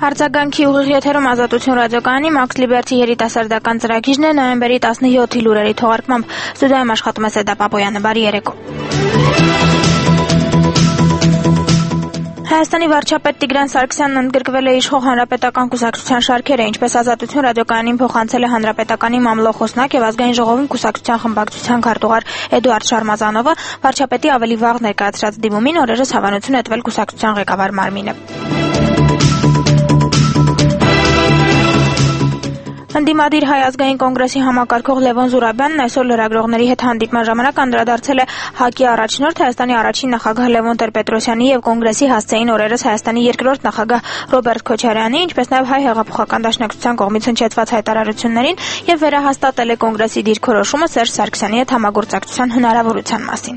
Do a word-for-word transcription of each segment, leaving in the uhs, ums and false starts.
Արձագանքի ուղիղ եթերում Ազատություն ռադիոկայանի Max Liberty երիտասարդական ծրագիրն է նոյեմբերի տասնյոթի լուրերի թողարկմամբ։ Ստուդիայում աշխատում է Սեդա Պապոյանը, բարի երեկո։ Հայաստանի վարչապետ Տիգրան Սարգսյանն ընդգրկվել է իշխող հանրապետական կուսակցության շարքերը, ինչպես Ազատություն ռադիոկայանին փոխանցել է հանրապետականի մամլո խոսնակ եւ ազգային ժողովում կուսակցության խմբակցության քարտուղար Էդուարդ Շարմազանովը վարչապետի ավելի վաղ ներկայացրած դիմումին օրերս հավանություն է տվել կուսակցության ղեկավար մարմինը։ Ընդդիմադիր Հայ ազգային կոնգրեսի համակարգող Լևոն Զուրաբյանն այսօր լրագրողների հետ հանդիպման ժամանակ անդրադարձել է ՀԱԿ-ի առաջնորդ Հայաստանի առաջին նախագահ Լևոն Տեր-Պետրոսյանի եւ կոնգրեսի հասցեին օրերս Հայաստանի երկրորդ նախագահ Ռոբերտ Քոչարյանի, ինչպես նաեւ Հայ հեղափոխական դաշնակցության կողմից հնչեցված հայտարարություններին եւ վերահաստատել է կոնգրեսի դիրքորոշումը Սերժ Սարգսյանի հետ համագործակցության հնարավորության մասին։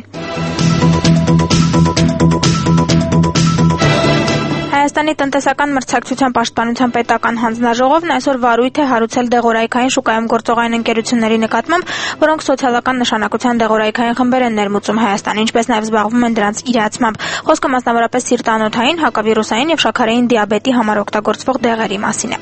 Հայաստանի տնտեսական մրցակցության պաշտպանության պետական հանձնաժողովն այսօր վարույթ է հարուցել դեղորայքային շուկայում գործողային ընկերությունների նկատմամբ, որոնք սոցիալական նշանակության դեղորայքային խմբեր են ներմուծում Հայաստան, ինչպես նաև զբաղվում են դրանց իրացմամբ։ Խոսքը մասնավորապես սիրտանոթային, հակավիրուսային եւ շաքարային դիաբետի համար օգտագործվող դեղերի մասին է։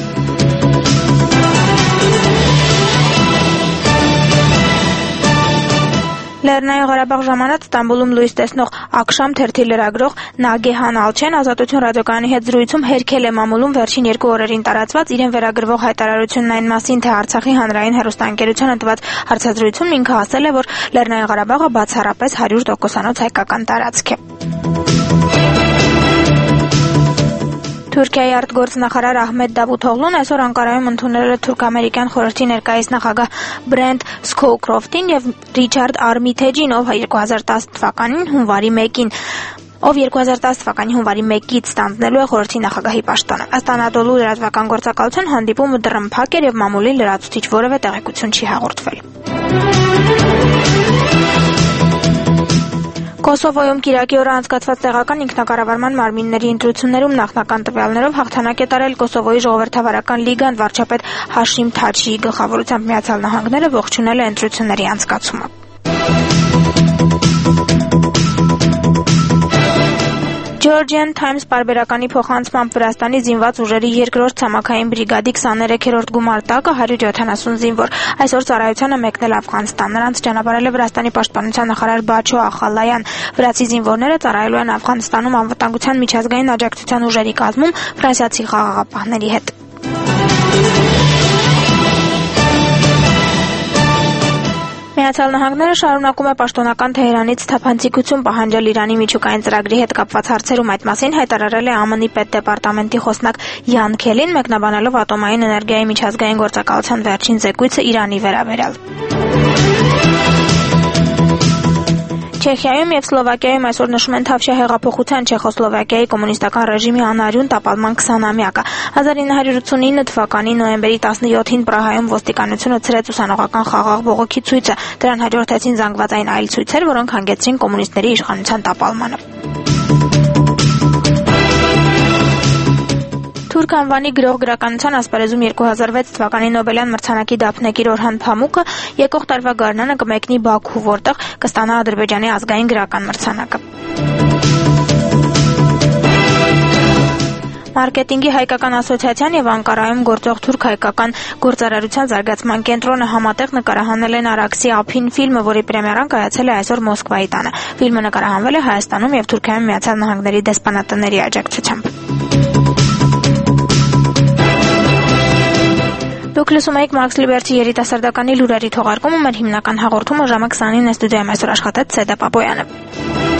Լեռնային Ղարաբաղ ժամանակ Ստամբուլում լույս տեսնող Ակշամ թերթի լրագրող Նագեհան Ալչեն Ազատություն ռադիոկայանի հետ զրույցում հերքել է մամուլում վերջին երկու օրերին տարածված իրեն վերագրվող հայտարարությունն այն մասին, թե Արցախի հանրային հեռուստաընկերությանը տված հարցազրույցում ինքը ասել է, որ Լեռնային Ղարաբաղը բացառապես հարյուր տոկոսանոց հայկական տարածք է։ Թուրքիայի արտգործնախարար Ահմեդ Դավութօղլուն այսօր Անկարայում ընդունել է թուրք-ամերիկյան խորհրդի ներկայիս նախագահ Բրենտ Սքոուքրոֆտին եւ Ռիչարդ Արմիթեջին, ով երկու հազար տասը թվականին հունվարի մեկին ով երկու հազար տասը թվականի հունվարի մեկից ստանձնելու է խորհրդի նախագահի պաշտոնը։ Ըստ Անադոլու լրատվական գործակալության հանդիպումը դռնփակ էր եւ մամուլին լրացուցիչ որևէ տեղեկություն չի հաղորդվել։ Կոսովոյում Կիրակի օրը անցկացված տեղական ինքնակառավարման մարմինների ընտրություններում նախնական տվյալներով հաղթանակ է տարել Կոսովոյի ժողովրդավարական լիգան, վարչապետ Հաշիմ Թաչիի գլխավորությամբ Միացյալ Նահանգները ողջունել է ընտրությունների անցկացումը։ Georgian Times պարբերականի փոխանցմամբ Վրաստանի զինված ուժերի երկրորդ ցամաքային բրիգադի քսաներեքերորդ գումարտակը հարյուր յոթանասուն զինվոր այսօր ծառայության է մեկնել Աֆղանստան։ Նրանց ճանապարհել է Վրաստանի պաշտպանության նախարար Բաչո Ախալայան։ Վրացի զինվորները ծառայելու են Աֆղանստանում անվտանգության միջազգային աջակցության ուժերի կազմում ֆրանսիացի խաղաղապահների հետ։ Միացյալ Նահանգները շարունակում է պաշտոնական Թեհրանից թափանցիկություն պահանջել Իրանի միջուկային ծրագրի հետ կապված հարցերում։ Այդ մասին հայտարարել է ԱՄՆ-ի պետդեպարտամենտի խոսնակ Յան Քելին, մեկնաբանելով ատոմային էներգիայի միջազգային գործակալության վերջին զեկույցը Իրանի վերաբերյալ։ Չեխիայում եւ Սլովակիայում այսօր նշում են Թավշյա հեղափոխության Չեխոսլովակիայի կոմունիստական ռեժիմի անարյուն տապալման քսանամյակը։ հազար ինը հարյուր ութսունինը թվականի նոյեմբերի տասնյոթին Պրահայում ոստիկանությունը ցրեց ուսանողական խաղաղ բողոքի ցույցը։ Դրան հաջորդեցին զանգվածային այլ ցույցեր, որոնք հանգեցրին կոմունիստների իշխանության տապալմանը։ Թուրք անվանի գրող գրականության ասպարեզում երկու հազար վեց թվականի Նոբելյան մրցանակի դափնեկիր Օրհան Փամուկը եկող տարվա գարնանը կմեկնի Բաքու, որտեղ կստանա Ադրբեջանի ազգային գրական մրցանակը։ Մարքեթինգի հայկական ասոցիացիան եւ Անկարայում գործող թուրք-հայկական գործարարության զարգացման կենտրոնը համատեղ նկարահանել են Արաքսի ափին ֆիլմը, որի պրեմիերան կայացել է այսօր Մոսկվայի տանը։ Ֆիլմը նկարահանվել է Հայաստանում եւ Թուրքիայում Միացյալ Նահանգների դեսպանատների աջակցությամբ։ Դուք լսում եք Max Liberty երիտասարդականի լուրերի թողարկումը, մեր հիմնական հաղորդումը ժամը քսանինը ստուդիայում այսօր աշխատեց Սեդա Պապոյանը։